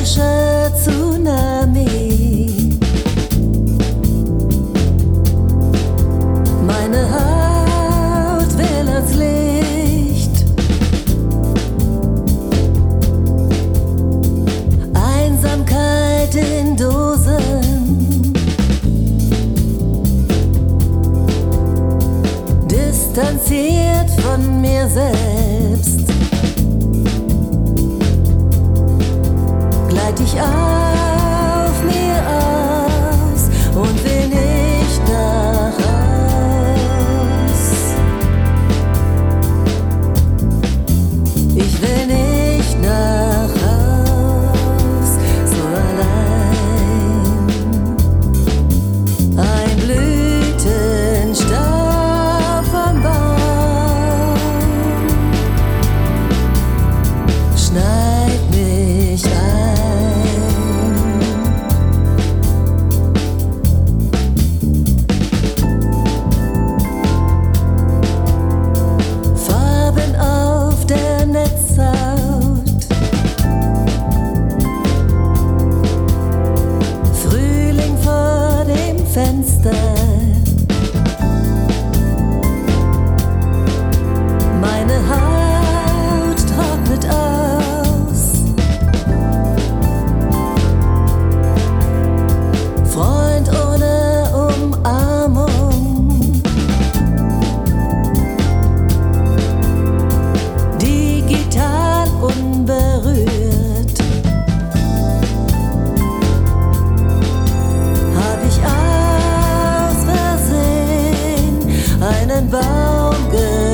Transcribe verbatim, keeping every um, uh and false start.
tropischer Tsunami. Meine Haut will ans Licht. Einsamkeit in Dosen. Distanziert von mir selbst. Gleit ich auf mir aus und will nicht nach Haus. Ich will nicht nach Haus, so allein. Ein Blütenstab vom Baum schneit mich ein. Fenster. Meine Haut trocknet aus. Freund ohne Umarmung. Digital unberührt. Hab ich einen Baum